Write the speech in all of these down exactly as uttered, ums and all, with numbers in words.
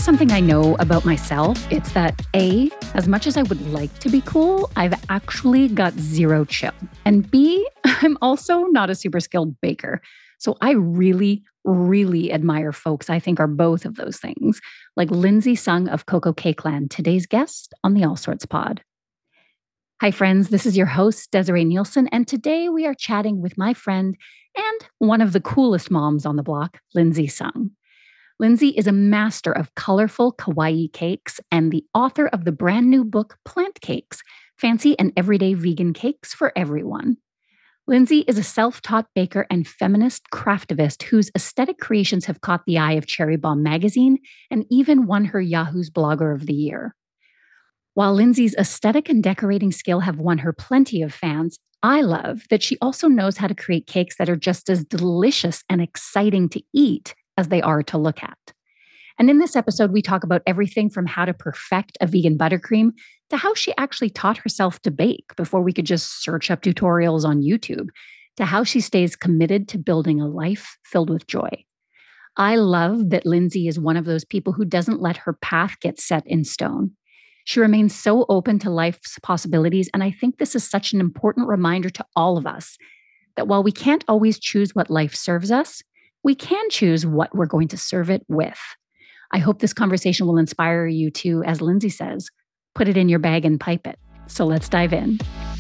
there's something I know about myself, it's that A, as much as I would like to be cool, I've actually got zero chill. And B, I'm also not a super skilled baker. So I really, really admire folks I think are both of those things, like Lindsay Sung of Coco Cakeland, today's guest on the All Sorts Pod. Hi, friends. This is your host, Desiree Nielsen, and today we are chatting with my friend and one of the coolest moms on the block, Lindsay Sung. Lindsay is a master of colorful kawaii cakes and the author of the brand new book, Plant Cakes, Fancy and Everyday Vegan Cakes for Everyone. Lindsay is a self-taught baker and feminist craftivist whose aesthetic creations have caught the eye of Cherry Bomb magazine and even won her Yahoo's Blogger of the Year. While Lindsay's aesthetic and decorating skill have won her plenty of fans, I love that she also knows how to create cakes that are just as delicious and exciting to eat as they are to look at. And in this episode, we talk about everything from how to perfect a vegan buttercream to how she actually taught herself to bake before we could just search up tutorials on YouTube, to how she stays committed to building a life filled with joy. I love that Lindsay is one of those people who doesn't let her path get set in stone. She remains so open to life's possibilities, and I think this is such an important reminder to all of us that while we can't always choose what life serves us, we can choose what we're going to serve it with. I hope this conversation will inspire you to, as Lindsay says, put it in your bag and pipe it. So let's dive in.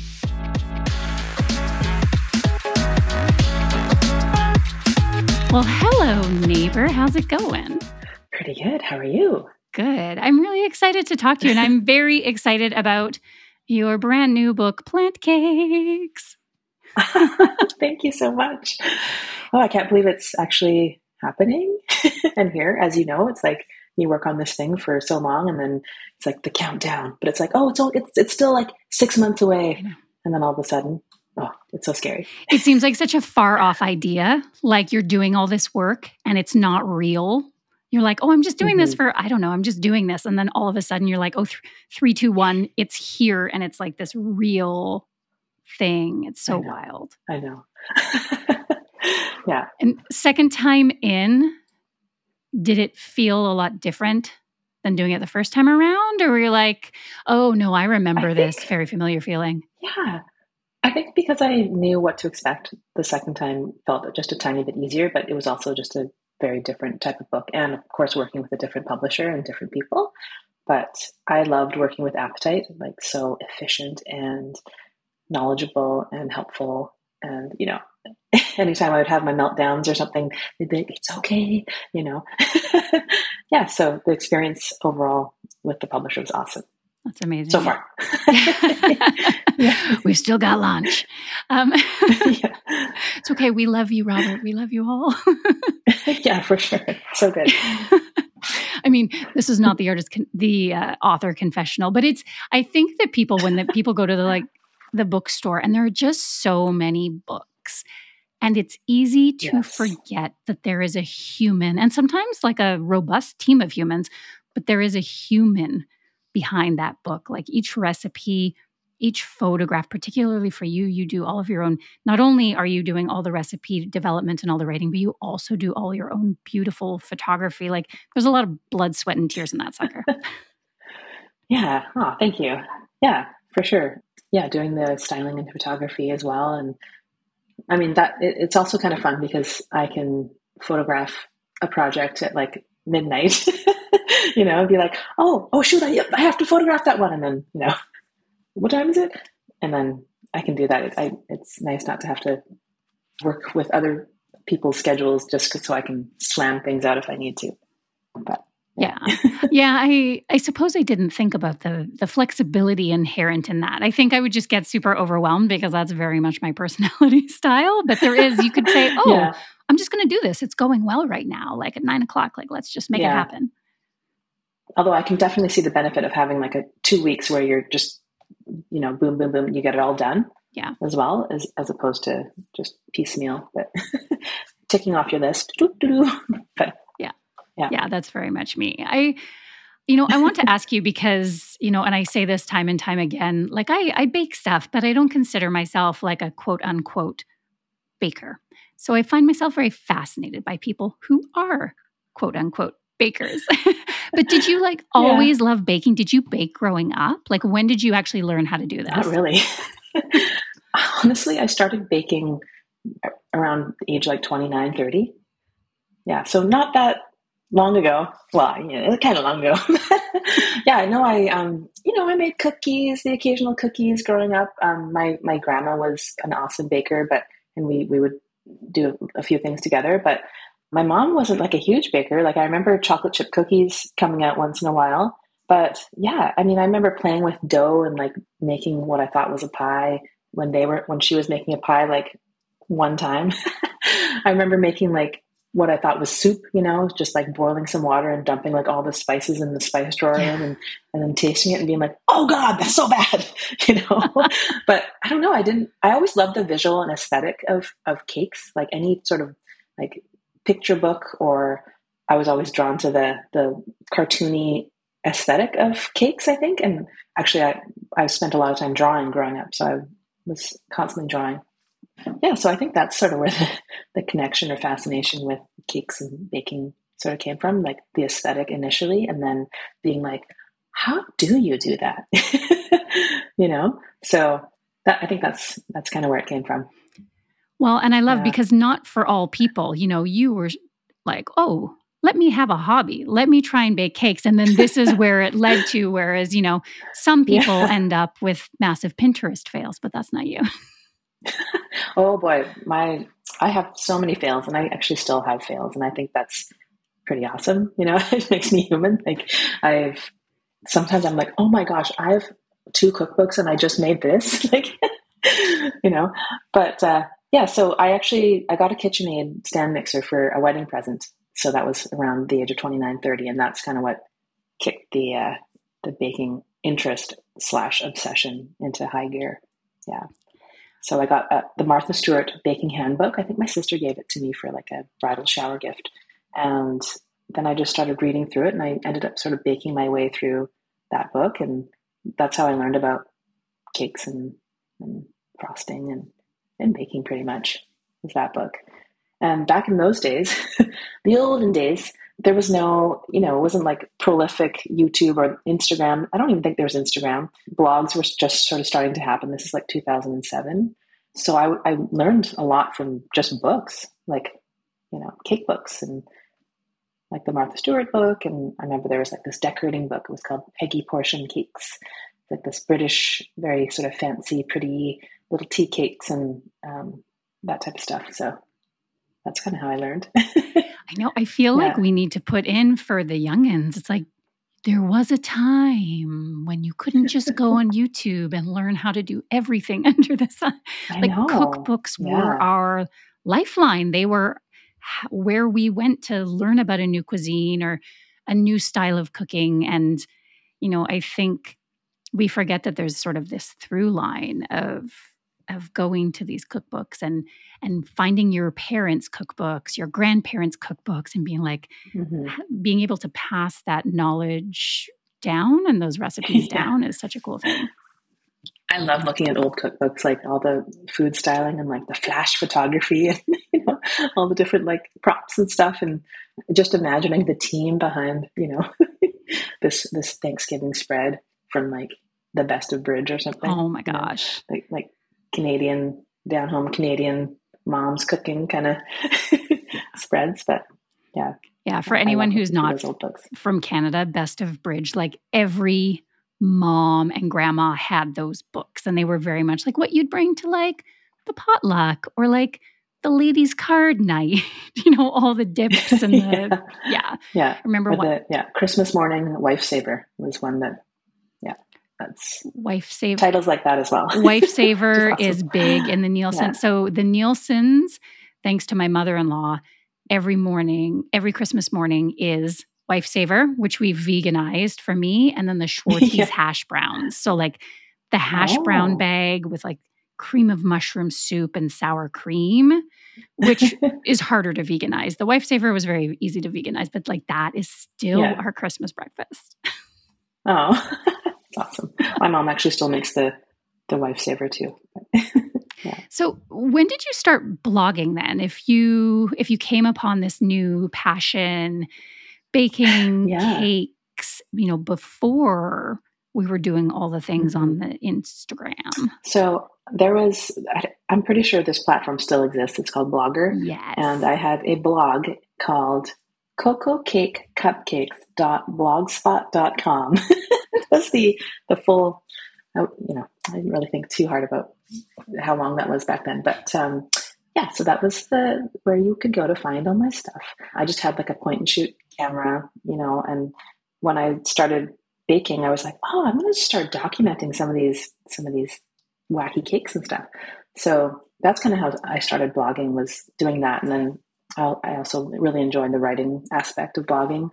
Well, hello, neighbor. How's it going? Pretty good. How are you? Good. I'm really excited to talk to you, and I'm very excited about your brand new book, Plant Cakes. Thank you so much. Oh, I can't believe it's actually happening. And here, as you know, it's like you work on this thing for so long, and then it's like the countdown. But it's like, oh, it's all, it's it's still like six months away, and then all of a sudden, oh, it's so scary. It seems like such a far off idea. Like you're doing all this work, and it's not real. You're like, oh, I'm just doing mm-hmm. this for, I don't know, I'm just doing this. And then all of a sudden you're like, oh, th- three, two, one, it's here. And it's like this real thing. It's so I wild. I know. Yeah. And second time in, did it feel a lot different than doing it the first time around? Or were you like, oh, no, I remember I this think, very familiar feeling? Yeah. I think because I knew what to expect, the second time felt just a tiny bit easier, but it was also just a very different type of book. And of course, working with a different publisher and different people. But I loved working with Appetite, like so efficient and knowledgeable and helpful. And, you know, anytime I would have my meltdowns or something, they'd be like, it's okay, you know. Yeah, so the experience overall with the publisher was awesome. That's amazing. So far. Yeah. We've still got lunch. Um, yeah. It's okay. We love you, Robert. We love you all. Yeah, for sure. So good. I mean, this is not the artist, con- the uh, author confessional, but it's, I think that people, when the people go to the, like the bookstore and there are just so many books and it's easy to yes. forget that there is a human and sometimes like a robust team of humans, but there is a human behind that book. Like each recipe, each photograph, particularly for you, you do all of your own. Not only are you doing all the recipe development and all the writing, but you also do all your own beautiful photography. Like there's a lot of blood, sweat, and tears in that sucker. Yeah. Oh, thank you. Yeah, for sure. Yeah, doing the styling and photography as well. And I mean, that it, it's also kind of fun because I can photograph a project at like midnight, you know, and be like, oh, oh, shoot, I, I have to photograph that one. And then, you know, what time is it? And then I can do that. It, I, it's nice not to have to work with other people's schedules just so I can slam things out if I need to. But yeah, yeah. I I suppose I didn't think about the the flexibility inherent in that. I think I would just get super overwhelmed because that's very much my personality style. But there is, you could say, oh, yeah. I'm just going to do this. It's going well right now. Like at nine o'clock, like let's just make yeah. it happen. Although I can definitely see the benefit of having like a two weeks where you're just, you know, boom, boom, boom, you get it all done. Yeah. As well as as opposed to just piecemeal, but ticking off your list. But yeah. Yeah. Yeah. That's very much me. I, you know, I want to ask you because, you know, and I say this time and time again, like I, I bake stuff, but I don't consider myself like a quote unquote baker. So I find myself very fascinated by people who are quote unquote bakers. But did you like Yeah. always love baking? Did you bake growing up? Like when did you actually learn how to do Not this? really. Honestly, I started baking around age like twenty-nine, thirty. Yeah. So not that long ago. Well, yeah, kind of long ago. Yeah, I know I, um, you know, I made cookies, the occasional cookies growing up. Um, my, my grandma was an awesome baker, but, and we, we would do a few things together, but my mom wasn't like a huge baker. Like I remember chocolate chip cookies coming out once in a while, but yeah, I mean, I remember playing with dough and like making what I thought was a pie when they were, when she was making a pie, like one time. I remember making like what I thought was soup, you know, just like boiling some water and dumping like all the spices in the spice drawer Yeah. in and, and then tasting it and being like, oh God, that's so bad, you know? But I don't know. I didn't, I always loved the visual and aesthetic of, of cakes, like any sort of like picture book, or I was always drawn to the, the cartoony aesthetic of cakes, I think. And actually I, I spent a lot of time drawing growing up. So I was constantly drawing. Yeah, so I think that's sort of where the, the connection or fascination with cakes and baking sort of came from, like the aesthetic initially, and then being like, how do you do that? You know? So that, I think that's that's kind of where it came from. Well, and I love Yeah. because not for all people, you know, you were like, oh, let me have a hobby. Let me try and bake cakes. And then this is where it led to. Whereas, you know, some people Yeah. end up with massive Pinterest fails, but that's not you. Oh boy, my I have so many fails, and I actually still have fails, and I think that's pretty awesome. You know, it makes me human. Like I've sometimes I'm like, oh my gosh, I have two cookbooks and I just made this. Like, you know, but uh, yeah. So I actually I got a KitchenAid stand mixer for a wedding present. So that was around the age of twenty-nine, thirty, and that's kind of what kicked the uh, the baking interest slash obsession into high gear. Yeah. So I got uh, the Martha Stewart Baking Handbook. I think my sister gave it to me for like a bridal shower gift. And then I just started reading through it, and I ended up sort of baking my way through that book. And that's how I learned about cakes and, and frosting and, and baking pretty much, was that book. And back in those days, the olden days, there was no, you know, it wasn't like prolific YouTube or Instagram. I don't even think there was Instagram. Blogs were just sort of starting to happen. This is like two thousand seven. So I, I learned a lot from just books, like, you know, cake books and like the Martha Stewart book. And I remember there was like this decorating book. It was called Peggy Portion Cakes, like this British, very sort of fancy, pretty little tea cakes and um, that type of stuff. So that's kind of how I learned. I know. I feel like Yeah. we need to put in for the youngins. It's like, there was a time when you couldn't just go on YouTube and learn how to do everything under the sun. I Like know. cookbooks were Yeah. our lifeline. They were h- where we went to learn about a new cuisine or a new style of cooking. And, you know, I think we forget that there's sort of this through line of of going to these cookbooks and and finding your parents' cookbooks, your grandparents' cookbooks, and being like, Hmm. being able to pass that knowledge down and those recipes Yeah. down is such a cool thing. I love looking at old cookbooks, like all the food styling and like the flash photography and, you know, all the different like props and stuff. And just imagining the team behind, you know, this, this Thanksgiving spread from like the Best of Bridge or something, Oh my you know, gosh. like, like Canadian, down home Canadian moms cooking kind of spreads. But yeah, Yeah, for I anyone love who's looking through not those old books. from Canada, Best of Bridge, like every mom and grandma had those books, and they were very much like what you'd bring to like the potluck or like the ladies' card night, you know, all the dips and the, Yeah. yeah. Yeah. Remember Or what the, yeah, Christmas morning wife saver was one that, yeah, that's Wife Save titles like that as well. Wife Which is Saver awesome. is big in the Nielsen. Yeah. So the Nielsen's, thanks to my mother-in-law, every morning, every Christmas morning is Wife Saver, which we've veganized for me, and then the Schwartzy's Yeah. hash browns. So like the hash brown Oh. bag with like cream of mushroom soup and sour cream, which is harder to veganize. The Wife Saver was very easy to veganize, but like that is still Yeah. our Christmas breakfast. Oh, that's awesome. My mom actually still makes the the wife saver too. Yeah. So when did you start blogging then? If you if you came upon this new passion, baking Yeah. cakes, you know, before we were doing all the things Mm-hmm. on the Instagram. So there was, I'm pretty sure this platform still exists. It's called Blogger. Yes. And I had a blog called cocoa cake cupcakes dot blogspot dot com. That's the, the full, you know, I didn't really think too hard about how long that was back then. But um, yeah, so that was the where you could go to find all my stuff. I just had like a point and shoot camera, you know, and when I started baking, I was like, oh, I'm going to start documenting some of these, some of these wacky cakes and stuff. So that's kind of how I started blogging, was doing that. And then I'll, I also really enjoyed the writing aspect of blogging.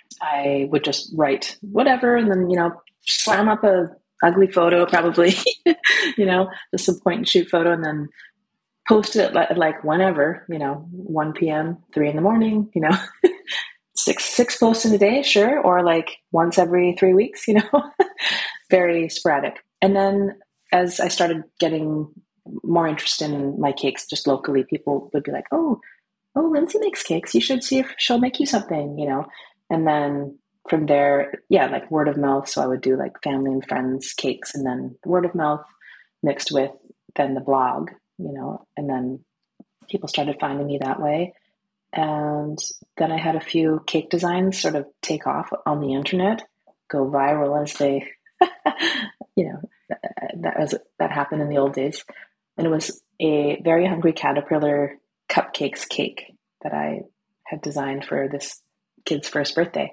I would just write whatever, and then, you know, slam up a ugly photo, probably, you know, just a point and shoot photo, and then post it like, like whenever, you know, one p.m., three in the morning, you know, six, six posts in a day, sure. Or like once every three weeks, you know, very sporadic. And then as I started getting more interested in my cakes just locally, people would be like, oh, oh, Lindsay makes cakes. You should see if she'll make you something, you know? And then from there, yeah, like word of mouth. So I would do like family and friends cakes, and then word of mouth mixed with then the blog, you know, and then people started finding me that way. And then I had a few cake designs sort of take off on the internet, go viral as they, you know, that was, that happened in the old days. And it was a Very Hungry Caterpillar cupcakes cake that I had designed for this kid's first birthday.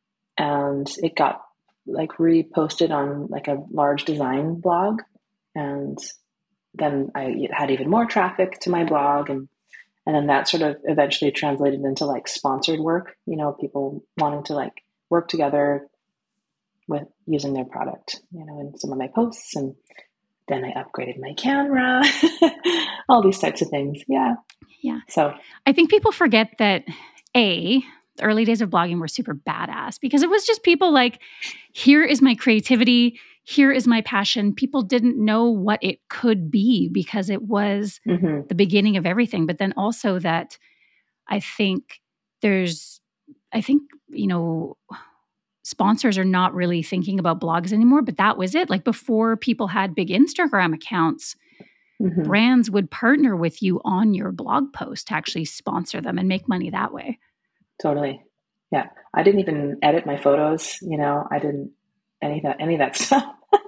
And it got like reposted on like a large design blog. And then I had even more traffic to my blog. And, and then that sort of eventually translated into like sponsored work, you know, people wanting to like work together with using their product, you know, in some of my posts. And then I upgraded my camera, all these types of things. Yeah. Yeah. So I think people forget that, A, the early days of blogging were super badass because it was just people like, here is my creativity. Here is my passion. People didn't know what it could be because it was mm-hmm. the beginning of everything. But then also that I think there's, I think, you know, sponsors are not really thinking about blogs anymore, but that was it. Like before people had big Instagram accounts, mm-hmm. brands would partner with you on your blog post to actually sponsor them and make money that way. Totally. Yeah. I didn't even edit my photos, you know, I didn't any of that, any of that stuff.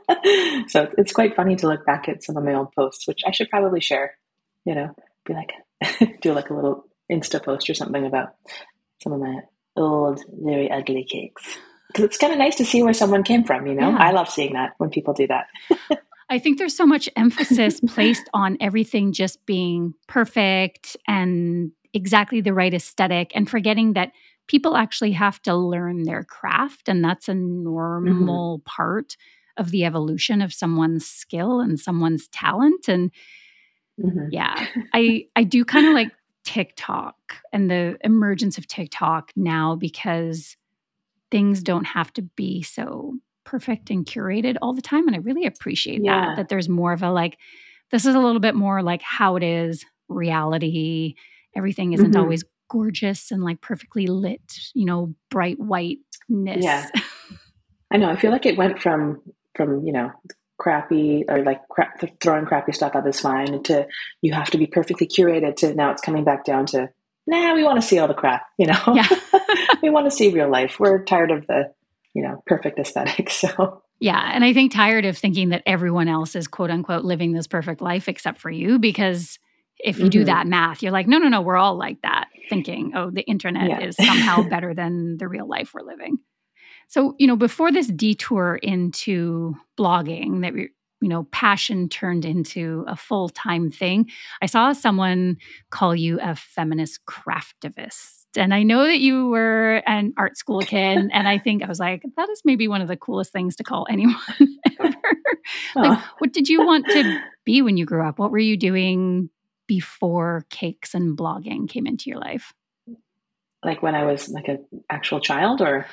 So it's quite funny to look back at some of my old posts, which I should probably share, you know, be like, do like a little Insta post or something about some of my old, very ugly cakes. Because it's kind of nice to see where someone came from, you know? Yeah. I love seeing that when people do that. I think there's so much emphasis placed on everything just being perfect and exactly the right aesthetic, and forgetting that people actually have to learn their craft. And that's a normal mm-hmm. part of the evolution of someone's skill and someone's talent. And mm-hmm. yeah, I, I do kind of like TikTok and the emergence of TikTok now, because things don't have to be so perfect and curated all the time. And I really appreciate yeah. that, that there's more of a like, this is a little bit more like how it is reality. Everything isn't mm-hmm. always gorgeous and like perfectly lit, you know, bright whiteness. Yeah. I know. I feel like it went from, from, you know, crappy or like crap, throwing crappy stuff up is fine to you have to be perfectly curated to now it's coming back down to, nah, we want to see all the crap, you know, yeah. We want to see real life. We're tired of the, you know, perfect aesthetic. So yeah. And I think tired of thinking that everyone else is quote unquote living this perfect life except for you, because if you mm-hmm. do that math, you're like, no, no, no, we're all like that, thinking, oh, the internet yeah. is somehow better than the real life we're living. So, you know, before this detour into blogging that, you know, passion turned into a full-time thing, I saw someone call you a feminist craftivist. And I know that you were an art school kid. And I think I was like, that is maybe one of the coolest things to call anyone ever. Like, what did you want to be when you grew up? What were you doing before cakes and blogging came into your life? Like when I was like an actual child, or?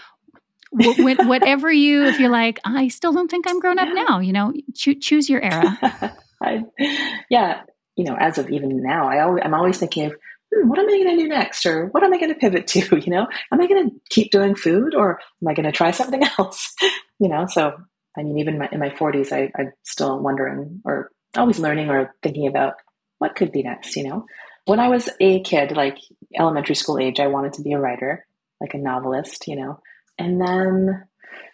Wh- whatever you, if you're like, I still don't think I'm grown up now, you know, cho- choose your era. I, yeah. You know, as of even now, I always, I'm always thinking of hmm, what am I going to do next? Or what am I going to pivot to? You know, am I going to keep doing food or am I going to try something else? You know, so, I mean, even my, in my forties, I, I'm still wondering or always learning or thinking about what could be next, you know? When I was a kid, like elementary school age, I wanted to be a writer, like a novelist, you know? And then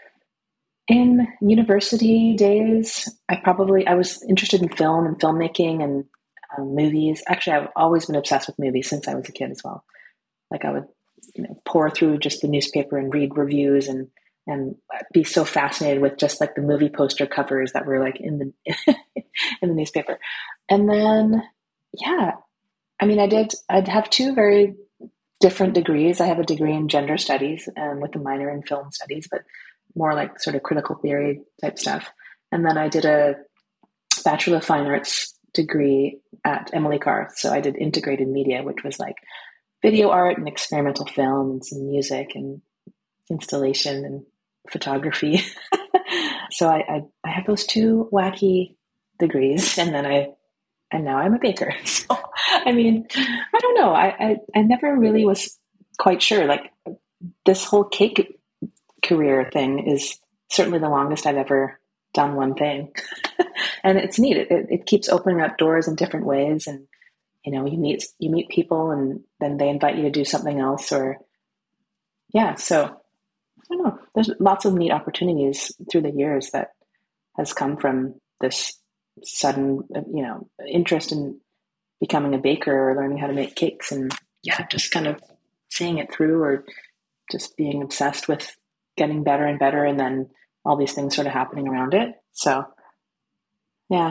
in university days, I probably, I was interested in film and filmmaking and um, movies. Actually, I've always been obsessed with movies since I was a kid as well. Like I would, you know, pour through just the newspaper and read reviews and and be so fascinated with just like the movie poster covers that were like in the in the newspaper. And then, yeah, I mean, I did. I'd have two very different degrees. I have a degree in gender studies and with a minor in film studies, but more like sort of critical theory type stuff. And then I did a Bachelor of Fine Arts degree at Emily Carr. So I did integrated media, which was like video art and experimental film and some music and installation and photography. So I, I, I have those two wacky degrees, and then I and now I'm a baker. So I mean, I don't know. I, I I never really was quite sure. Like this whole cake career thing is certainly the longest I've ever done one thing, and it's neat. It, it keeps opening up doors in different ways, and you know, you meet you meet people, and then they invite you to do something else, or yeah. So I don't know. There's lots of neat opportunities through the years that has come from this sudden, you know, interest in becoming a baker or learning how to make cakes, and yeah, just kind of seeing it through, or just being obsessed with getting better and better, and then all these things sort of happening around it. So yeah.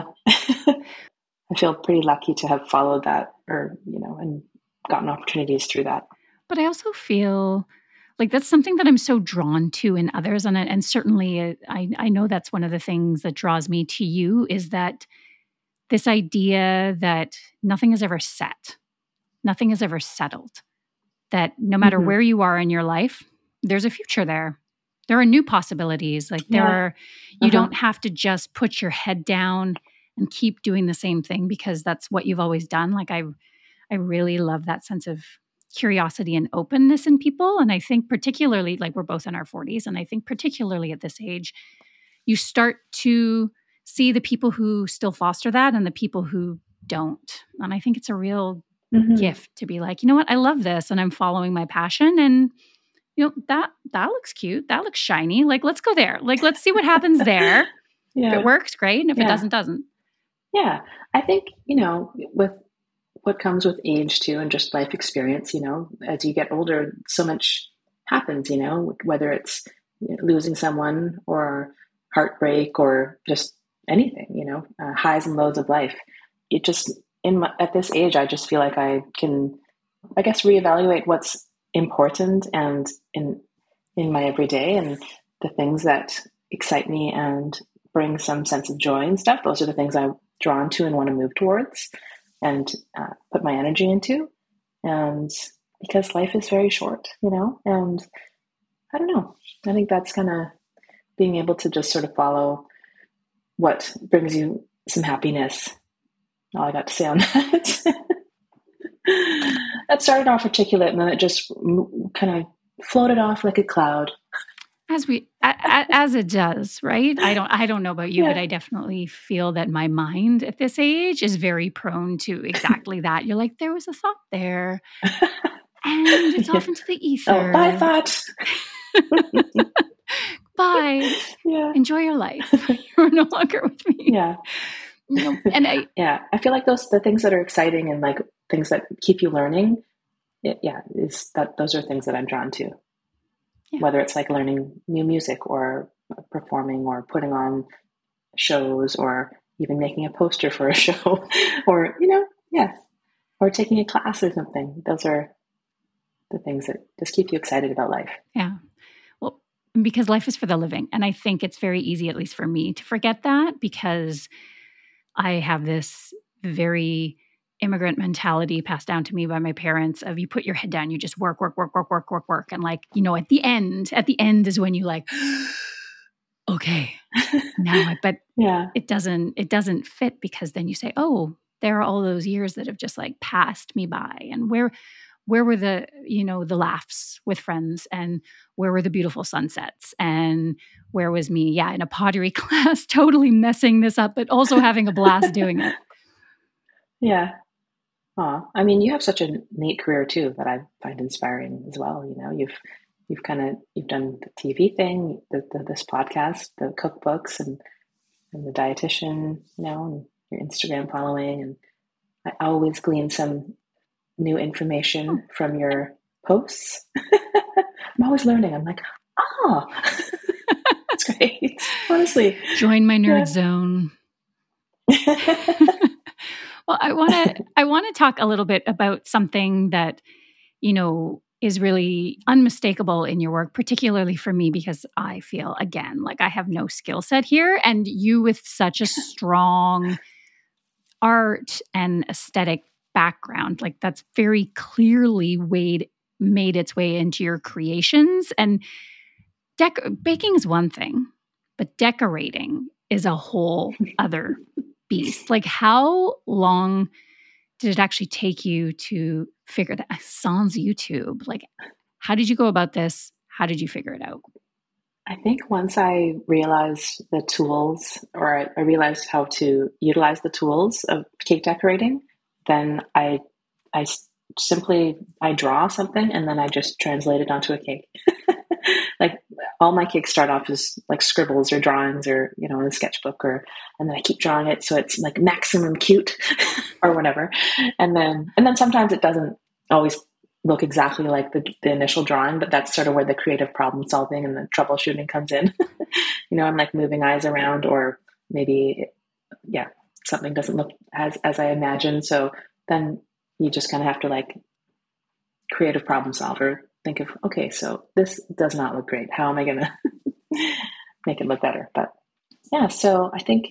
I feel pretty lucky to have followed that, or, you know, and gotten opportunities through that. But I also feel like that's something that I'm so drawn to in others. And, and certainly uh, I, I know that's one of the things that draws me to you, is that this idea that nothing is ever set, nothing is ever settled, that no matter Mm-hmm. where you are in your life, there's a future there. There are new possibilities. Like there Yeah. are, you Uh-huh. don't have to just put your head down and keep doing the same thing because that's what you've always done. Like I, I really love that sense of curiosity and openness in people. And I think particularly, like we're both in our forties, and I think particularly at this age, you start to see the people who still foster that and the people who don't. And I think it's a real Mm-hmm. gift to be like, you know what, I love this and I'm following my passion, and you know, that that looks cute, that looks shiny, like let's go there, like let's see what happens there. Yeah. If it works, great, and if Yeah. it doesn't, doesn't. Yeah. I think, you know, with what comes with age too, and just life experience, you know, as you get older, so much happens, you know, whether it's you know, losing someone or heartbreak or just anything, you know, uh, highs and lows of life. It just, in my, at this age, I just feel like I can, I guess, reevaluate what's important and in, in my everyday, and the things that excite me and bring some sense of joy and stuff. Those are the things I'm drawn to and want to move towards and uh, put my energy into. And because life is very short, you know, and I don't know, I think that's kind of being able to just sort of follow what brings you some happiness. All I got to say on that. That started off articulate, and then it just kind of floated off like a cloud. As we, as it does, right? I don't, I don't know about you, Yeah. but I definitely feel that my mind at this age is very prone to exactly that. You're like, there was a thought there, and it's Yeah. off into the ether. Oh, bye, thought. Bye. Yeah. Enjoy your life. You're no longer with me. Yeah. You know, and I, yeah, I feel like those the things that are exciting and like things that keep you learning. It, yeah, is that those are things that I'm drawn to. Yeah. Whether it's like learning new music or performing or putting on shows or even making a poster for a show or, you know, yeah, or taking a class or something. Those are the things that just keep you excited about life. Yeah. Well, because life is for the living. And I think it's very easy, at least for me, to forget that because I have this very immigrant mentality passed down to me by my parents of you put your head down, you just work, work, work, work, work, work, work. And like, you know, at the end, at the end is when you like, okay, now I, but yeah, it doesn't, it doesn't fit because then you say, oh, there are all those years that have just like passed me by. And where where were the, you know, the laughs with friends, and where were the beautiful sunsets, and where was me, yeah, in a pottery class, totally messing this up, but also having a blast doing it. Yeah. Aw. I mean, you have such a neat career too that I find inspiring as well. You know, you've you've kind of you've done the T V thing, the, the, this podcast, the cookbooks, and and the dietitian, you know, and your Instagram following, and I always glean some new information from your posts. I'm always learning. I'm like, oh, that's great. Honestly, join my nerd yeah. zone. Well, I want to I want to talk a little bit about something that, you know, is really unmistakable in your work, particularly for me, because I feel, again, like I have no skill set here, and you with such a strong art and aesthetic background, like that's very clearly weighed made its way into your creations. And dec- baking is one thing, but decorating is a whole other beast. Like, how long did it actually take you to figure that? Sans YouTube, like, how did you go about this? How did you figure it out? I think once I realized the tools, or I, I realized how to utilize the tools of cake decorating, then I, I simply, I draw something and then I just translate it onto a cake. Like all my cakes start off as like scribbles or drawings, or, you know, in a sketchbook, or, and then I keep drawing it so it's like maximum cute or whatever. And then, and then sometimes it doesn't always look exactly like the, the initial drawing, but that's sort of where the creative problem solving and the troubleshooting comes in. You know, I'm like moving eyes around, or maybe, yeah, something doesn't look as, as I imagined. So then you just kind of have to like creative problem solver, think of, okay, so this does not look great. How am I going to make it look better? But yeah, so I think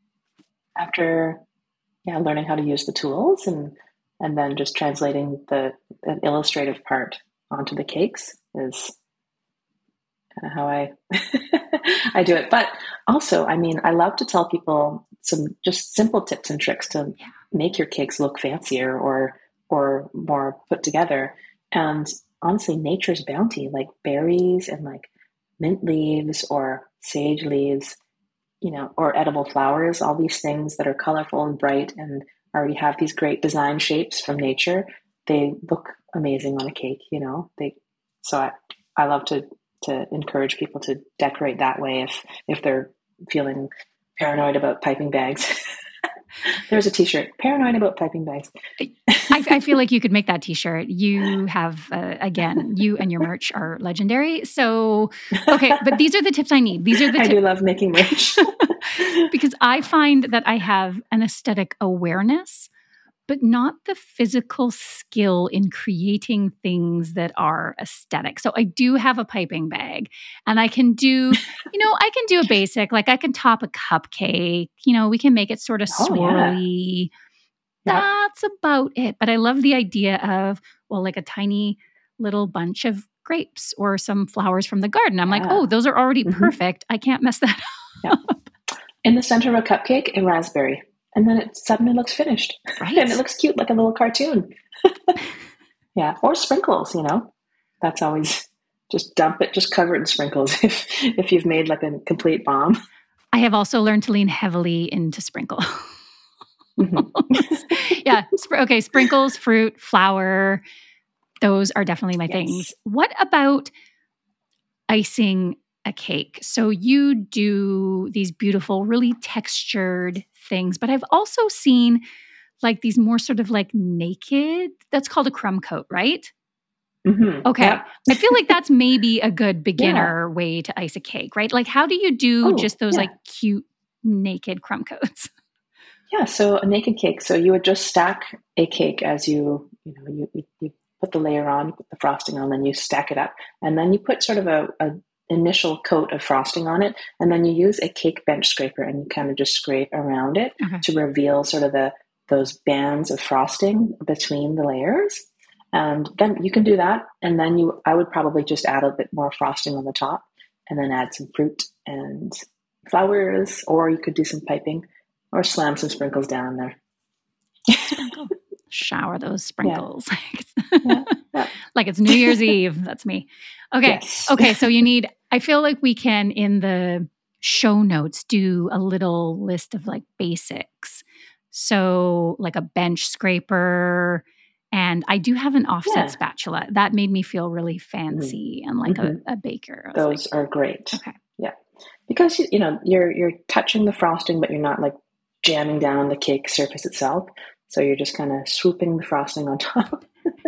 after, yeah, learning how to use the tools, and and then just translating the, the illustrative part onto the cakes is kind of how I I do it. But also, I mean, I love to tell people some just simple tips and tricks to Yeah. make your cakes look fancier or or more put together. And honestly, nature's bounty, like berries and like mint leaves or sage leaves, you know, or edible flowers, all these things that are colorful and bright and already have these great design shapes from nature, they look amazing on a cake, you know. They so I, I love to to encourage people to decorate that way if if they're feeling paranoid about piping bags. There's a t-shirt, paranoid about piping bags. I, I feel like you could make that t-shirt. You have, uh, again, you and your merch are legendary. So, okay, but these are the tips I need. These are the tips. I do love making merch. Because I find that I have an aesthetic awareness, but not the physical skill in creating things that are aesthetic. So I do have a piping bag, and I can do, you know, I can do a basic, like I can top a cupcake, you know, we can make it sort of Oh, swirly. yeah. That's about it. But I love the idea of, well, like a tiny little bunch of grapes or some flowers from the garden. I'm Yeah. like, oh, those are already Mhm. perfect. I can't mess that Yeah. up. In the center of a cupcake, a raspberry. And then it suddenly looks finished. Right. And it looks cute, like a little cartoon. Yeah. Or sprinkles, you know. That's always, just dump it, just cover it in sprinkles if if you've made like a complete bomb. I have also learned to lean heavily into sprinkle. Mm-hmm. Yeah. Sp- okay. Sprinkles, fruit, flour. Those are definitely my Yes. things. What about icing a cake? So you do these beautiful, really textured things, but I've also seen like these more sort of like naked, that's called a crumb coat, right? Mm-hmm. Okay. Yep. I feel like that's maybe a good Yeah. beginner way to ice a cake, right? Like, how do you do Oh, just those yeah. like cute naked crumb coats? Yeah. So a naked cake. So you would just stack a cake as you, you know, you, you, you put the layer on, put the frosting on, then you stack it up. And then you put sort of a, a initial coat of frosting on it. And then you use a cake bench scraper and you kind of just scrape around it Okay. to reveal sort of the those bands of frosting between the layers. And then you can do that. And then you, I would probably just add a bit more frosting on the top and then add some fruit and flowers, or you could do some piping or slam some sprinkles down there. Sprinkle. Shower those sprinkles. Yeah. Yeah. Yeah. Like it's New Year's Eve. That's me. Okay. Yes. Okay. So you need, I feel like we can, in the show notes, do a little list of like basics. So like a bench scraper. And I do have an offset Yeah. spatula. That made me feel really fancy mm-hmm. and like mm-hmm. a, a baker. Those like, are great. Okay. Yeah. Because, you know, you're, you're touching the frosting, but you're not like jamming down on the cake surface itself. So you're just kind of swooping the frosting on top.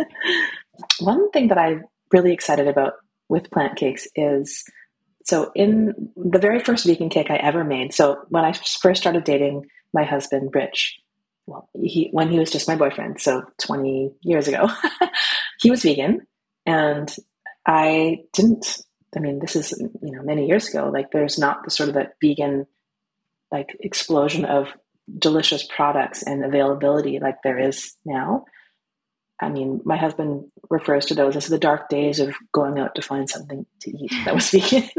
One thing that I'm really excited about with plant cakes is, so in the very first vegan cake I ever made, so when I first started dating my husband, Rich, well, he, when he was just my boyfriend, so twenty years ago, he was vegan, and I didn't, I mean, this is, you know, many years ago, like there's not the sort of that vegan, like explosion of delicious products and availability like there is now. I mean, my husband refers to those as the dark days of going out to find something to eat that was vegan.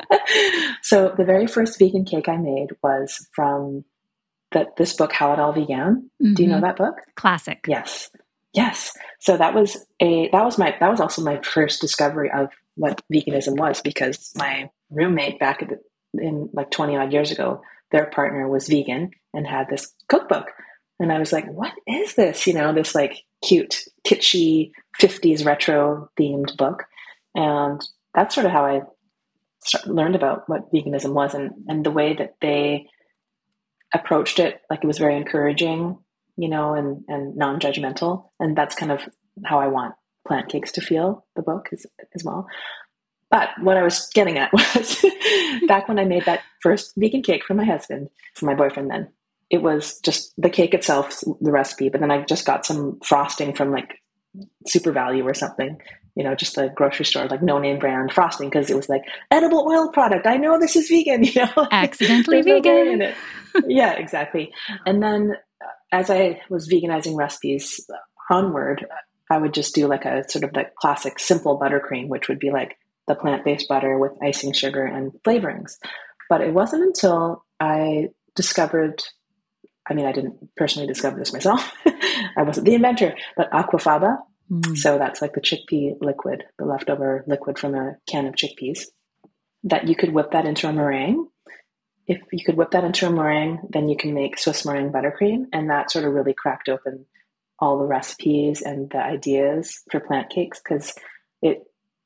So the very first vegan cake I made was from the, this book, How It All Began. Mm-hmm. Do you know that book? Classic. Yes. Yes. So that was a, that was my, that was also my first discovery of what veganism was, because my roommate back at the, in like twenty odd years ago, their partner was vegan and had this cookbook. And I was like, what is this? You know, this like cute, kitschy fifties retro themed book. And that's sort of how I started, learned about what veganism was, and, and the way that they approached it. Like it was very encouraging, you know, and, and non-judgmental. And that's kind of how I want plant cakes to feel, the book as, as well. But what I was getting at was back when I made that first vegan cake for my husband, for my boyfriend then, it was just the cake itself, the recipe, but then I just got some frosting from like Super Value or something, you know, just the grocery store, like no name brand frosting, because it was like edible oil product. I know this is vegan, you know, accidentally vegan. No in it. Yeah, exactly. And then as I was veganizing recipes onward, I would just do like a sort of the classic simple buttercream, which would be like the plant-based butter with icing sugar and flavorings. But it wasn't until I discovered, I mean, I didn't personally discover this myself. I wasn't the inventor, but aquafaba. Mm. So that's like the chickpea liquid, the leftover liquid from a can of chickpeas, that you could whip that into a meringue. If you could whip that into a meringue, then you can make Swiss meringue buttercream. And that sort of really cracked open all the recipes and the ideas for plant cakes, because it,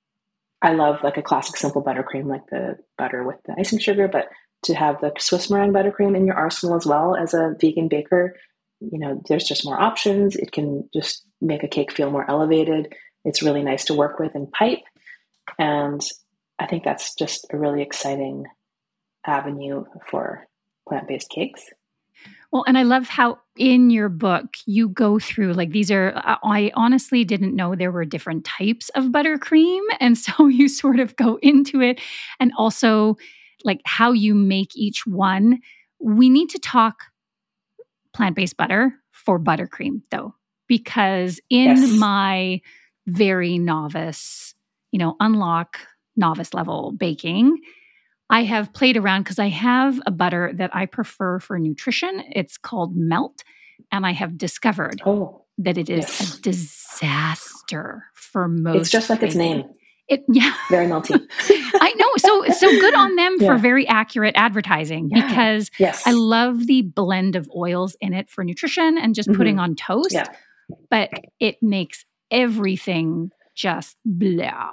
I love like a classic simple buttercream, like the butter with the icing sugar, but to have the Swiss meringue buttercream in your arsenal as well as a vegan baker, you know, there's just more options. It can just make a cake feel more elevated. It's really nice to work with and pipe. And I think that's just a really exciting avenue for plant-based cakes. Well, and I love how in your book you go through, like, these are, I honestly didn't know there were different types of buttercream. And so you sort of go into it, and also like how you make each one. We need to talk plant-based butter for buttercream though, because in yes. my very novice, you know, unlock novice level baking, I have played around because I have a butter that I prefer for nutrition. It's called Melt. And I have discovered oh, that it is yes. a disaster for most. It's just like baking. Its name. It, yeah. Very melty. I know. So, so good on them yeah. for very accurate advertising, yeah. because yes. I love the blend of oils in it for nutrition and just mm-hmm. putting on toast. Yeah. But it makes everything just blah.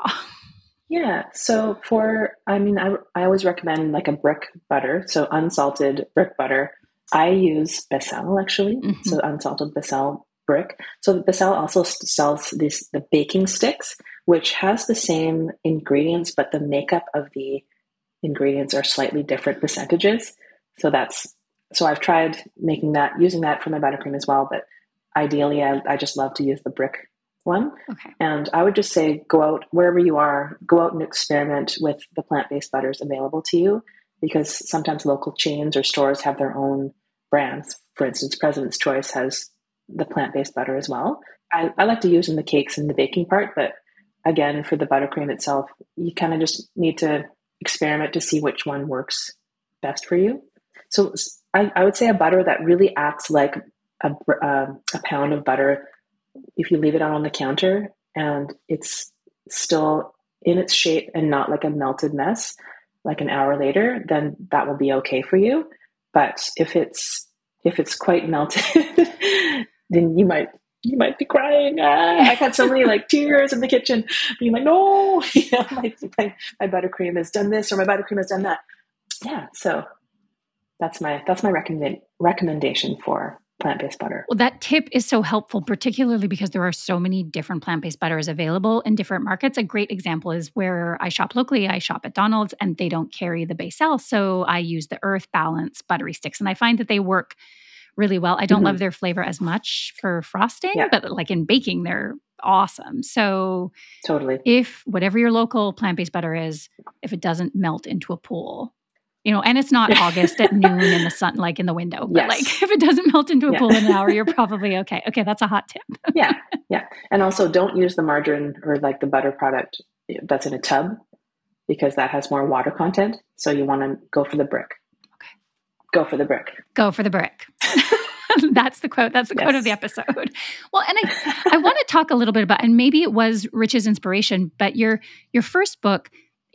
Yeah. So for, I mean, I, I always recommend like a brick butter. So unsalted brick butter. I use Becel actually. Mm-hmm. So unsalted Becel brick. So Becel also sells these, the baking sticks, which has the same ingredients, but the makeup of the ingredients are slightly different percentages. So that's, so I've tried making that, using that for my buttercream as well. But ideally I, I just love to use the brick one. Okay. And I would just say, go out wherever you are, go out and experiment with the plant-based butters available to you, because sometimes local chains or stores have their own brands. For instance, President's Choice has the plant-based butter as well. I, I like to use in the cakes and the baking part, but again, for the buttercream itself, you kind of just need to experiment to see which one works best for you. So I, I would say a butter that really acts like a, a, a pound of butter, if you leave it out on the counter and it's still in its shape and not like a melted mess, like an hour later, then that will be okay for you. But if it's if it's quite melted, then you might you might be crying. Ah, I had so many like tears in the kitchen, being like, no, you know, my, my my buttercream has done this or my buttercream has done that. Yeah, so that's my that's my recommend recommendation for plant-based butter. Well, that tip is so helpful, particularly because there are so many different plant-based butters available in different markets. A great example is where I shop locally. I shop at Donald's and they don't carry the Becel. So I use the Earth Balance buttery sticks. And I find that they work really well. I don't mm-hmm. love their flavor as much for frosting, yeah. but like in baking, they're awesome. So totally, if whatever your local plant-based butter is, if it doesn't melt into a pool, you know, and it's not August at noon in the sun, like in the window, but yes. like if it doesn't melt into a yeah. pool in an hour, you're probably okay. Okay. That's a hot tip. yeah. Yeah. And also don't use the margarine or like the butter product that's in a tub because that has more water content. So you want to go for the brick. Okay. Go for the brick. Go for the brick. That's the quote. That's the yes. quote of the episode. Well, and I, I want to talk a little bit about, and maybe it was Rich's inspiration, but your, your first book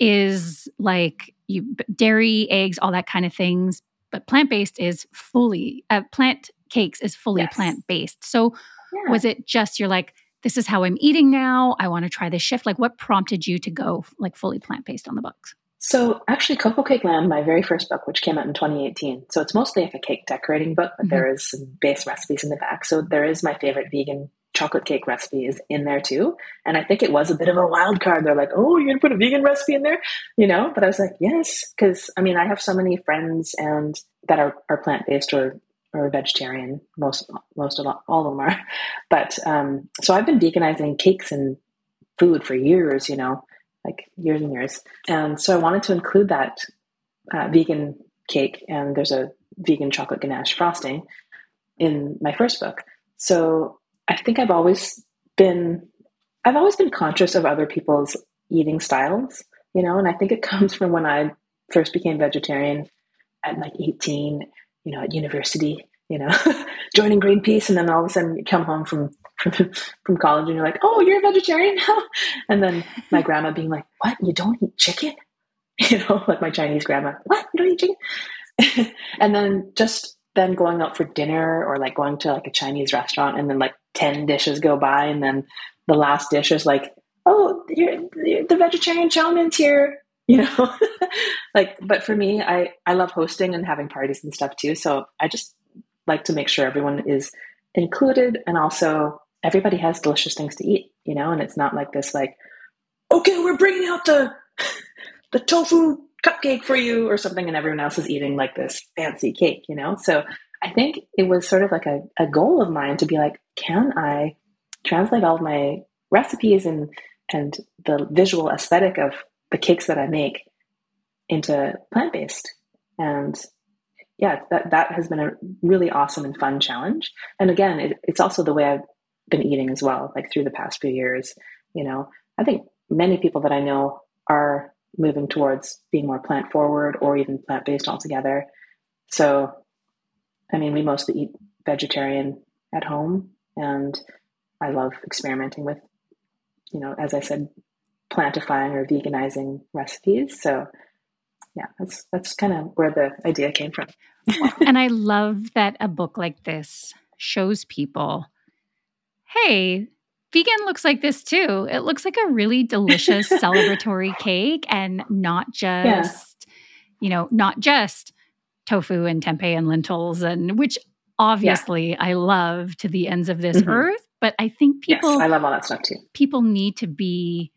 is like you dairy, eggs, all that kind of things. But plant-based is fully, uh, plant cakes is fully yes. plant-based. So yeah. was it just, you're like, this is how I'm eating now. I want to try this shift. Like what prompted you to go like fully plant-based on the books? So actually Cocoa Cake Land, my very first book, which came out in twenty eighteen. So it's mostly like a cake decorating book, but mm-hmm. there is some base recipes in the back. So there is my favorite vegan chocolate cake recipe is in there too. And I think it was a bit of a wild card. They're like, oh, you're going to put a vegan recipe in there, you know? But I was like, yes. Cause I mean, I have so many friends and that are, are plant-based or, or vegetarian. Most, most of all, all of them are. But, um, so I've been veganizing cakes and food for years, you know, like years and years. And so I wanted to include that, uh, vegan cake, and there's a vegan chocolate ganache frosting in my first book. So I think I've always been, I've always been conscious of other people's eating styles, you know, and I think it comes from when I first became vegetarian at like eighteen, you know, at university, you know, joining Greenpeace. And then all of a sudden you come home from, from, from college and you're like, oh, you're a vegetarian now? And then my grandma being like, what? You don't eat chicken? You know, like my Chinese grandma, what? You don't eat chicken? And then just then going out for dinner or like going to like a Chinese restaurant and then like ten dishes go by. And then the last dish is like, oh, you're, you're the vegetarian chow main's here, you know, like, but for me, I, I love hosting and having parties and stuff too. So I just like to make sure everyone is included. And also everybody has delicious things to eat, you know, and it's not like this, like, okay, we're bringing out the, the tofu cupcake for you or something. And everyone else is eating like this fancy cake, you know? So I think it was sort of like a, a goal of mine to be like, can I translate all of my recipes and, and the visual aesthetic of the cakes that I make into plant-based? And yeah, that, that has been a really awesome and fun challenge. And again, it, it's also the way I've been eating as well, like through the past few years, you know, I think many people that I know are moving towards being more plant forward or even plant-based altogether. So, I mean, we mostly eat vegetarian at home, and I love experimenting with, you know, as I said, plantifying or veganizing recipes. So yeah, that's, that's kind of where the idea came from. And I love that a book like this shows people, hey, vegan looks like this too. It looks like a really delicious celebratory cake, and not just, yeah. you know, not just tofu and tempeh and lentils, and which obviously yeah. I love to the ends of this mm-hmm. earth. But I think people, yes, I love all that stuff too. People need to be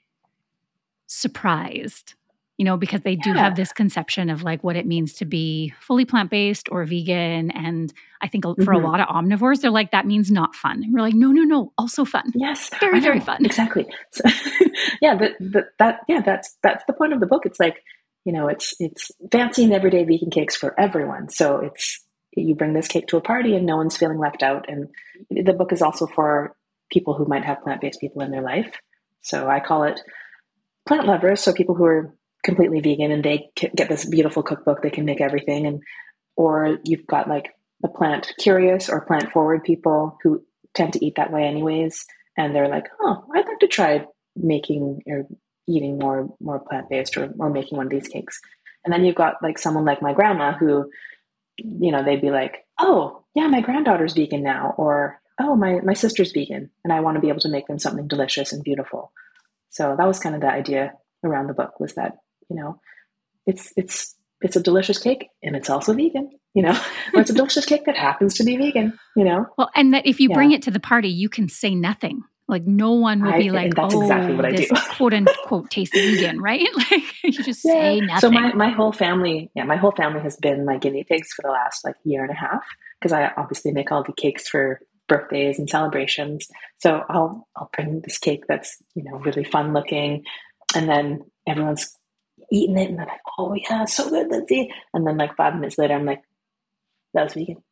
surprised, you know, because they do yeah. have this conception of like what it means to be fully plant-based or vegan. And I think for mm-hmm. a lot of omnivores, they're like, that means not fun. And we're like, no, no, no, also fun. Yes. Very, very fun. Exactly. So, yeah, but, but that, yeah, that's, that's the point of the book. It's like, you know, it's, it's fancy and everyday vegan cakes for everyone. So it's, you bring this cake to a party and no one's feeling left out. And the book is also for people who might have plant-based people in their life. So I call it plant lovers. So people who are completely vegan and they get this beautiful cookbook, they can make everything. And, or you've got like the plant curious or plant forward people who tend to eat that way anyways. And they're like, oh, I'd like to try making or eating more, more plant-based or, or making one of these cakes. And then you've got like someone like my grandma who, you know, they'd be like, oh yeah, my granddaughter's vegan now, or, oh, my, my sister's vegan and I want to be able to make them something delicious and beautiful. So that was kind of the idea around the book, was that, you know, it's, it's, it's a delicious cake and it's also vegan, you know, or it's a delicious cake that happens to be vegan, you know? Well, and that if you yeah. bring it to the party, you can say nothing. Like no one will I, be like, and that's oh, exactly what I this do. quote unquote tastes vegan, right? Like you just yeah. say nothing. So my, my whole family, yeah, my whole family has been my guinea pigs for the last like year and a half, because I obviously make all the cakes for birthdays and celebrations. So I'll, I'll bring this cake that's, you know, really fun looking, and then everyone's eating it and they're like, oh yeah, so good, Lindsay. And then like five minutes later, I'm like, that was vegan.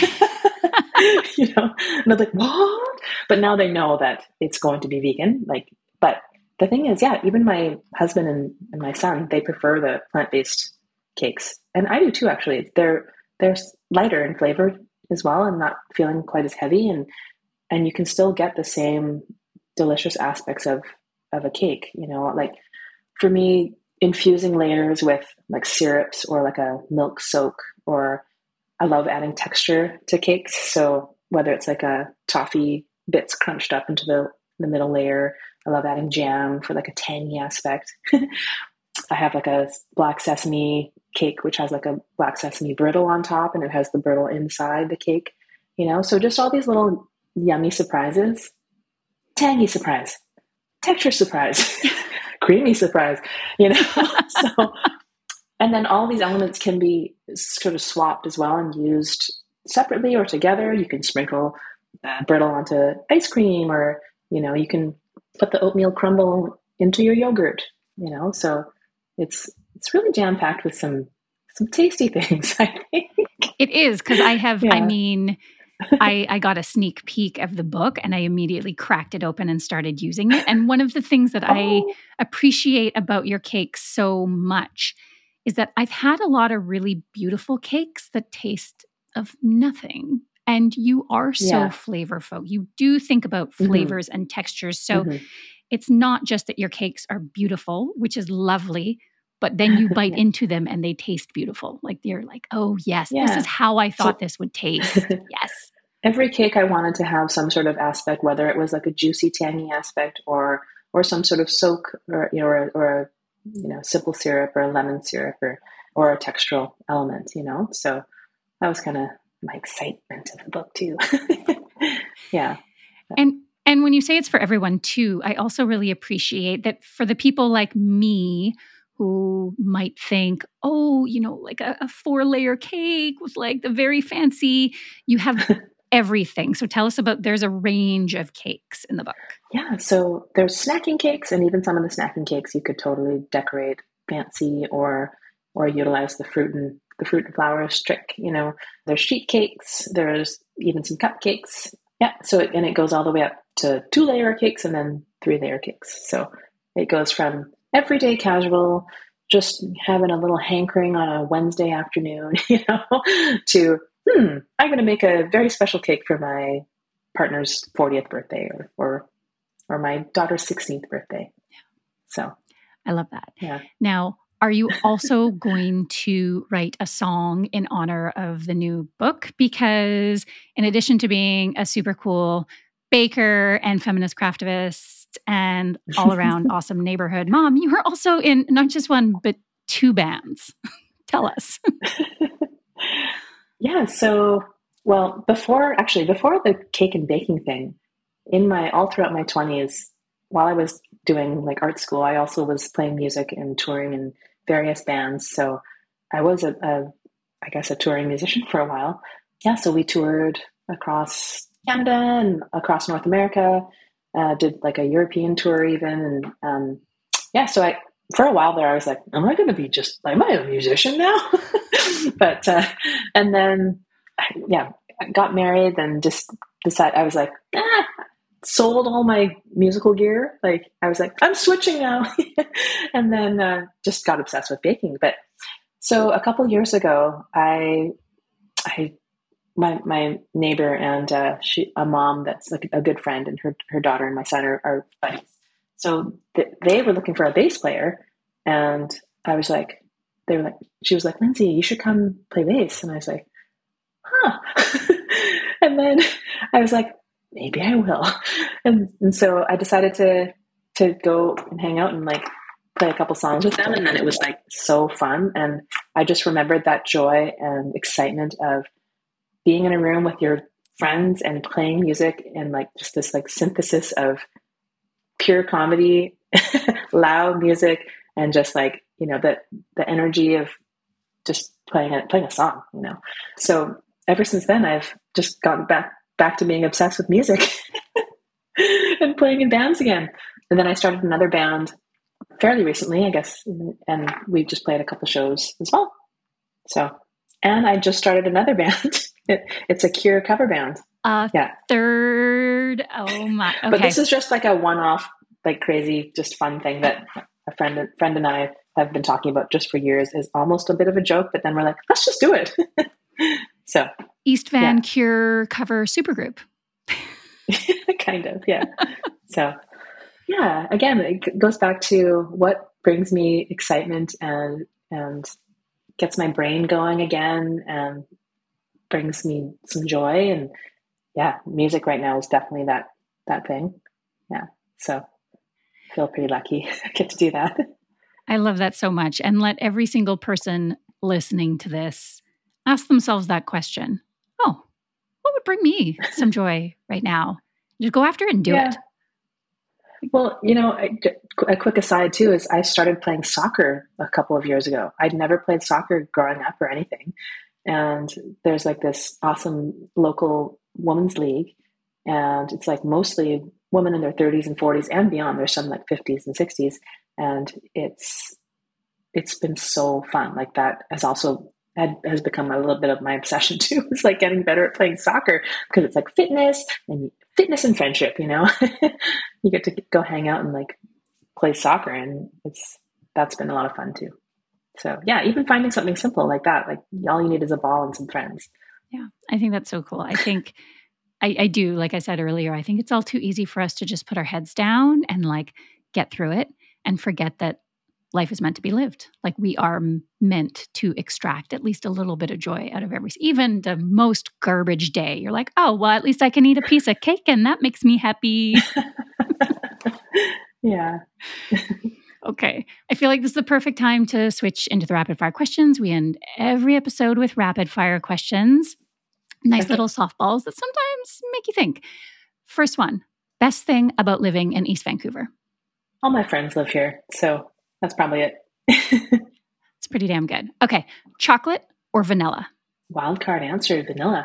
you know, and they're like, what? But now they know that it's going to be vegan. Like, but the thing is, yeah, even my husband and, and my son, they prefer the plant-based cakes. And I do too, actually. They're, they're lighter in flavor as well and not feeling quite as heavy. And, and you can still get the same delicious aspects of, of a cake, you know, like for me, infusing layers with like syrups or like a milk soak, or I love adding texture to cakes. So whether it's like a toffee bits crunched up into the, the middle layer, I love adding jam for like a tangy aspect. I have like a black sesame cake, which has like a black sesame brittle on top, and it has the brittle inside the cake, you know? So just all these little yummy surprises, tangy surprise, texture surprise, creamy surprise, you know? so, and then all these elements can be sort of swapped as well and used separately or together. You can sprinkle uh, brittle onto ice cream, or, you know, you can put the oatmeal crumble into your yogurt, you know? So it's, it's really jam-packed with some, some tasty things, I think. It is, because I have, yeah. I mean, I, I got a sneak peek of the book and I immediately cracked it open and started using it. And one of the things that oh. I appreciate about your cakes so much is that I've had a lot of really beautiful cakes that taste of nothing. And you are so yeah. flavorful. You do think about flavors mm-hmm. and textures. So mm-hmm. it's not just that your cakes are beautiful, which is lovely, but then you bite yeah. into them and they taste beautiful. Like you're like, oh yes, yeah. this is how I thought so, this would taste. Yes. Every cake I wanted to have some sort of aspect, whether it was like a juicy, tangy aspect, or or some sort of soak, or you know, or, or a you know simple syrup or a lemon syrup, or or a textural element. You know, so that was kind of my excitement of the book too. yeah, and. And when you say it's for everyone too, I also really appreciate that for the people like me who might think, oh, you know, like a, a four layer cake with like the very fancy, you have everything. So tell us about, there's a range of cakes in the book. Yeah. So there's snacking cakes, and even some of the snacking cakes you could totally decorate fancy or, or utilize the fruit and the fruit and flowers trick. You know, there's sheet cakes, there's even some cupcakes. Yeah. So, it, and it goes all the way up to two layer cakes and then three layer cakes. So it goes from everyday casual, just having a little hankering on a Wednesday afternoon, you know, to, hmm, I'm going to make a very special cake for my partner's fortieth birthday, or, or, or my daughter's sixteenth birthday. So I love that. Yeah. Now, are you also going to write a song in honor of the new book? Because in addition to being a super cool baker and feminist craftivist and all around awesome neighborhood mom, you were also in not just one, but two bands. Tell us. yeah. So, well, before, actually, before the cake and baking thing, in my, all throughout my twenties, while I was doing like art school, I also was playing music and touring in various bands. So I was a, a I guess, a touring musician for a while. Yeah. So we toured across Canada and across North America, uh, did like a European tour even. And, um, yeah, so I, for a while there, I was like, am I going to be just, am I a musician now? but, uh, and then, yeah, I got married and just decided, I was like, ah, sold all my musical gear. Like, I was like, I'm switching now. and then, uh, just got obsessed with baking. But so a couple years ago, I, I my my neighbor and uh, she a mom that's like a good friend, and her her daughter and my son are, are buddies. So th- they were looking for a bass player, and I was like, they were like, she was like, Lindsay, you should come play bass, and I was like, huh. And then I was like, maybe I will, and and so I decided to to go and hang out and like play a couple songs with them, and then it was like so fun, and I just remembered that joy and excitement of being in a room with your friends and playing music and like just this like synthesis of pure comedy, loud music, and just like, you know, the the energy of just playing a playing a song, you know. So ever since then I've just gotten back back to being obsessed with music and playing in bands again. And then I started another band fairly recently, I guess, and we just played a couple shows as well. So, and I just started another band. It, it's a Cure cover band. A yeah. third. Oh my. Okay. But this is just like a one-off, like crazy, just fun thing that a friend, friend and I have been talking about just for years. Is almost a bit of a joke, but then we're like, let's just do it. So East Van yeah. Cure cover supergroup. Kind of, yeah. So yeah, again, it goes back to what brings me excitement and and gets my brain going again and brings me some joy. And yeah, music right now is definitely that that thing. Yeah. So I feel pretty lucky I get to do that. I love that so much. And let every single person listening to this ask themselves that question. Oh, what would bring me some joy right now? Just go after it and do yeah. it. Well, you know, a quick aside too is I started playing soccer a couple of years ago. I'd never played soccer growing up or anything. And there's like this awesome local women's league. And it's like mostly women in their thirties and forties and beyond. There's some like fifties and sixties. And it's it's been so fun. Like that has also had, has become a little bit of my obsession too. It's like getting better at playing soccer because it's like fitness and fitness and friendship, you know. You get to go hang out and like play soccer, and it's that's been a lot of fun too. So yeah, even finding something simple like that, like all you need is a ball and some friends. Yeah, I think that's so cool. I think I, I do, like I said earlier, I think it's all too easy for us to just put our heads down and like get through it and forget that life is meant to be lived. Like we are meant to extract at least a little bit of joy out of every, even the most garbage day. You're like, oh, well, at least I can eat a piece of cake and that makes me happy. Yeah. Okay. I feel like this is the perfect time to switch into the rapid fire questions. We end every episode with rapid fire questions. Nice Okay. little softballs that sometimes make you think. First one, best thing about living in East Vancouver? All my friends live here, so that's probably it. It's pretty damn good. Okay, chocolate or vanilla? Wild card answer, vanilla.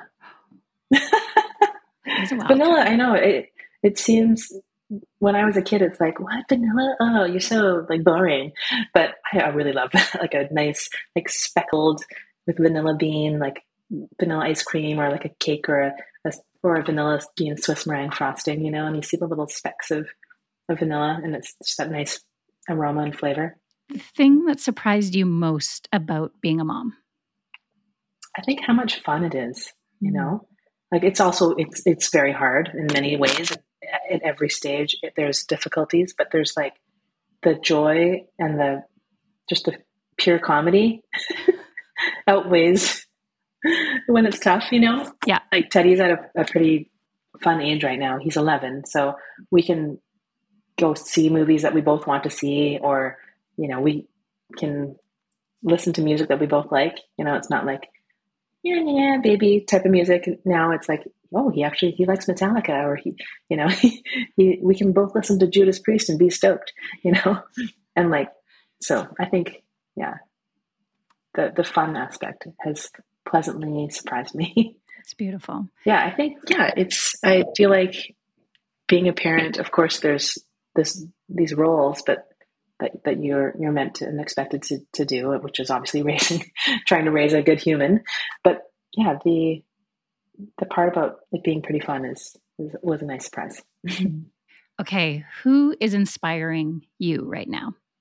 Wild vanilla, card. I know. It it seems, when I was a kid, it's like, what, vanilla? Oh, you're so like boring. But I, I really love like a nice, like speckled with vanilla bean, like vanilla ice cream, or like a cake, or a, a or a vanilla bean Swiss meringue frosting, you know, and you see the little specks of, of vanilla, and it's just that nice aroma and flavor. The thing that surprised you most about being a mom? I think how much fun it is, you mm. know, like it's also, it's, it's very hard in many ways. At every stage, there's difficulties, but there's like the joy and the, just the pure comedy outweighs when it's tough, you know? Yeah. Like Teddy's at a, a pretty fun age right now. He's eleven. So we can go see movies that we both want to see, or, you know, we can listen to music that we both like. You know, it's not like, yeah, yeah, baby type of music. Now it's like, oh, he actually, he likes Metallica, or he, you know, he, he, we can both listen to Judas Priest and be stoked, you know? And like, so I think, yeah, the, the fun aspect has pleasantly surprised me. It's beautiful. Yeah. I think, yeah, it's, I feel like being a parent, of course, there's this, these roles, but that, that you're, you're meant to and expected to, to do, which is obviously raising, trying to raise a good human. But yeah, the, the part about it being pretty fun is, is was a nice surprise. Okay. Who is inspiring you right now?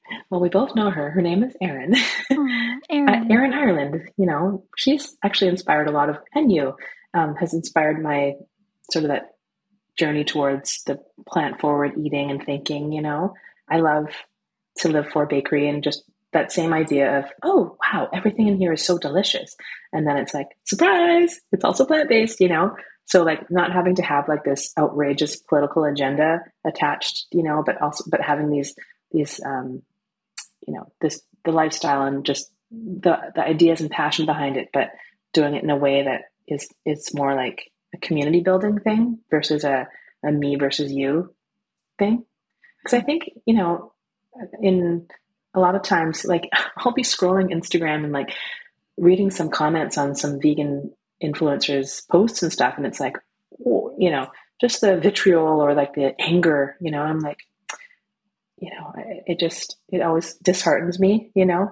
Well, we both know her. Her name is Erin. Aw, Uh, Erin. Erin Ireland, you know, she's actually inspired a lot of, and you, um, has inspired my sort of that journey towards the plant forward eating and thinking, you know. I love to live for bakery and just that same idea of, oh, wow, everything in here is so delicious. And then it's like, surprise, it's also plant based, you know. So like not having to have like this outrageous political agenda attached, you know, but also, but having these, these, um, you know, this, the lifestyle and just the, the ideas and passion behind it, but doing it in a way that is, it's more like a community building thing versus a, a me versus you thing. Because I think, you know, in a lot of times, like I'll be scrolling Instagram and like reading some comments on some vegan influencers posts and stuff. And it's like, oh, you know, just the vitriol or like the anger, you know, I'm like, you know, it just, it always disheartens me, you know,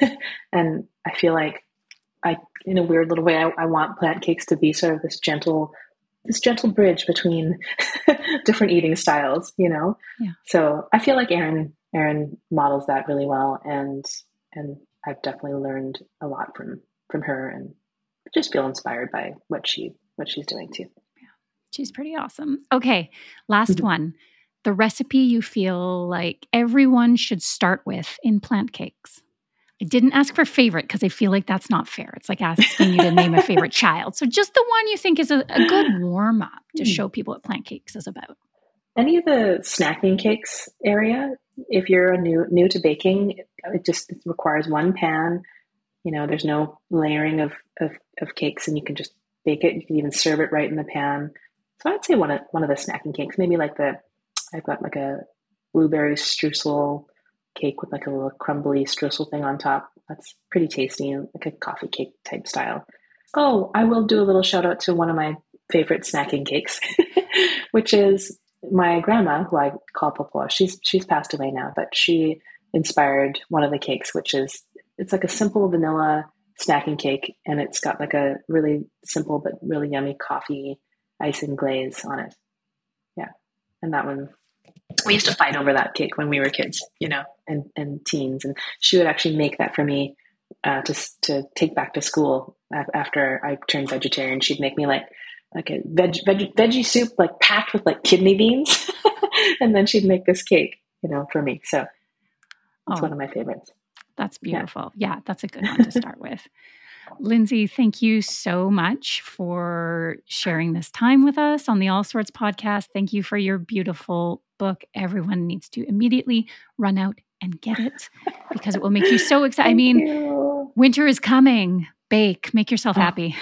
and I feel like I, in a weird little way, I, I want plant cakes to be sort of this gentle, this gentle bridge between different eating styles, you know? Yeah. So I feel like Erin, Erin models that really well. And, and I've definitely learned a lot from, from her and just feel inspired by what she, what she's doing too. Yeah. She's pretty awesome. Okay. Last mm-hmm. one. The recipe you feel like everyone should start with in plant cakes. I didn't ask for favorite because I feel like that's not fair. It's like asking you to name a favorite child. So just the one you think is a, a good warm up to show people what plant cakes is about. Any of the snacking cakes area, if you're a new new to baking, it just it requires one pan. You know, there's no layering of, of, of cakes and you can just bake it. You can even serve it right in the pan. So I'd say one of one of the snacking cakes, maybe like the, I've got like a blueberry streusel cake with like a little crumbly streusel thing on top. That's pretty tasty, like a coffee cake type style. Oh, I will do a little shout out to one of my favorite snacking cakes, which is my grandma, who I call Papa. She's she's passed away now, but she inspired one of the cakes, which is it's like a simple vanilla snacking cake, and it's got like a really simple but really yummy coffee icing glaze on it. Yeah, and that one. We used to fight over that cake when we were kids, you know, and, and teens. And she would actually make that for me uh, to to take back to school after I turned vegetarian. She'd make me like like a veg, veg veggie soup, like packed with like kidney beans, and then she'd make this cake, you know, for me. So it's oh, one of my favorites. That's beautiful. Yeah. yeah, that's a good one to start with. Lindsay, thank you so much for sharing this time with us on the All Sorts podcast. Thank you for your beautiful book. Everyone needs to immediately run out and get it because it will make you so excited. I mean, you. Winter is coming. Bake. Make yourself oh. happy.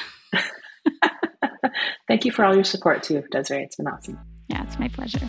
Thank you for all your support too, Desiree. It's been awesome. Yeah, it's my pleasure.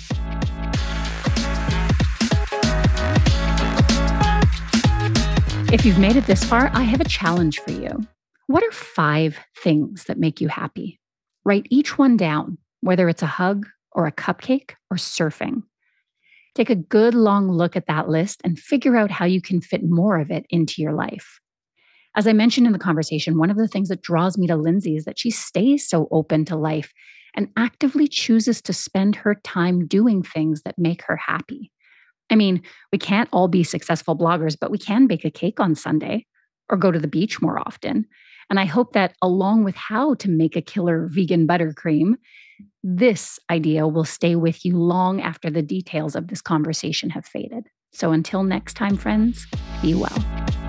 If you've made it this far, I have a challenge for you. What are five things that make you happy? Write each one down, whether it's a hug or a cupcake or surfing. Take a good long look at that list and figure out how you can fit more of it into your life. As I mentioned in the conversation, one of the things that draws me to Lindsay is that she stays so open to life and actively chooses to spend her time doing things that make her happy. I mean, we can't all be successful bloggers, but we can bake a cake on Sunday or go to the beach more often. And I hope that along with how to make a killer vegan buttercream, this idea will stay with you long after the details of this conversation have faded. So until next time, friends, be well.